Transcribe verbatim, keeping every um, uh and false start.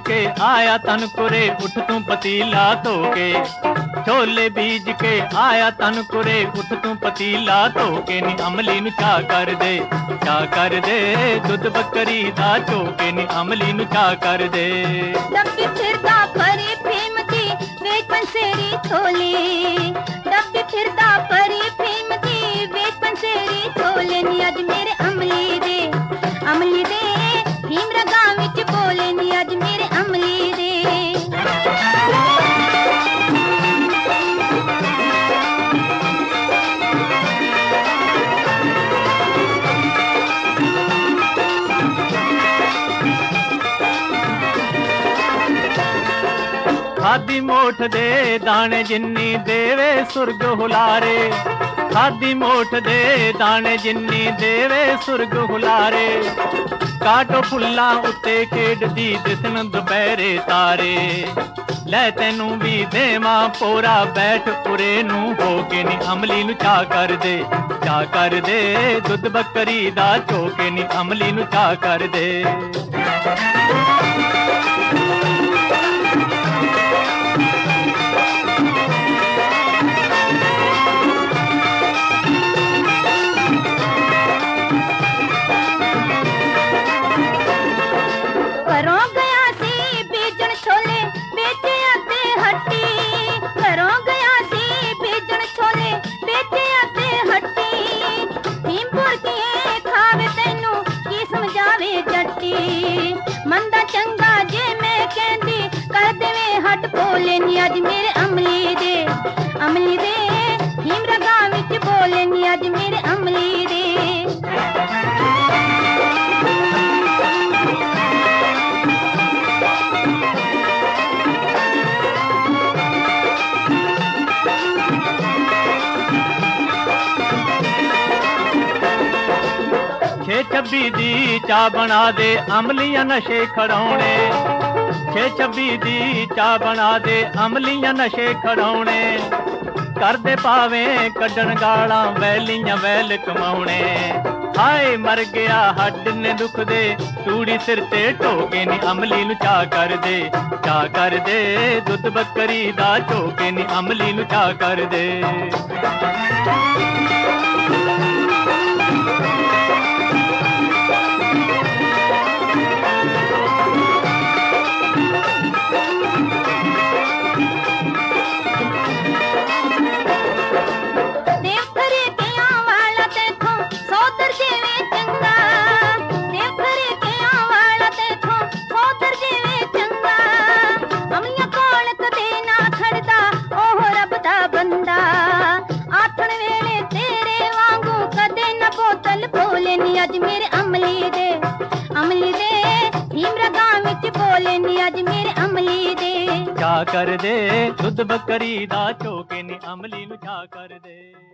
के आया तन कुरे, उठ तू पतीला धो के। छोले बीज के आया तन कुरे, उठ तू पतीला धो के। नी अमली नू चा कर दे, चा कर दे, दुध बकरी दा चोके। नी अमली नू चा कर दे। डब्बी फिरदा परी फीम दी, वेच पंसेरी छोले। डब्बी फिरदा परी फीम दी, वेच पंसेरी छोले। नी अज मेरे अमली दे, अमली दे फीम रगा विच बोले। नी अज मेरे अमली दे। खादी मोठ दे दाने जिन्नी देवे सुरग हुलारे। खादी मोठ दे दाने जिन्नी देवे सुरग हुलारे। काटो फुल्ला उत्ते खेडदी दिसन दुपहरे तारे। लै तैनू भी देवां पोरा, बैठ उरे नू हो के। नी अमली नू चा कर दे, चा कर दे, दुध बकरी दा चोके। नी अमली नू चा कर दे। घरों गया सी बीजन छोले, बेचे अते हट्टी। घरों गया सी बीजन छोले, बेचे अते हट्टी। भीमपुर किए खावे तैनू की समझावे जट्टी। मंदा चंगा जे मैं कहंदी, कर देवे हट बोले। नी अज मेरे अमली दे, अमली दे भीम रगा विच बोले। नी अज मेरे अमली दे। छे छब्बी दी चा बना दे, अमलियां नशे खड़ौने। छे छब्बी दी चा बना दे, अमलियां नशे खड़ौने। कर दे पावे कड्डण गालां, वैलियां वैल कमाउणे। हाय मर गया हड्ड ने दुख दे, तूड़ी सिर ते ढोके। नी अमली नू चा कर दे, चा कर दे, दुध बकरी दा चोके। नी अमली नू चा कर दे। नी अज मेरे अमली दे, अमली दे भीम रगा विच बोले। नी अज मेरे अमली दे। चा कर दे, दुध बकरी दा चोके। नी अमली नू चा कर दे।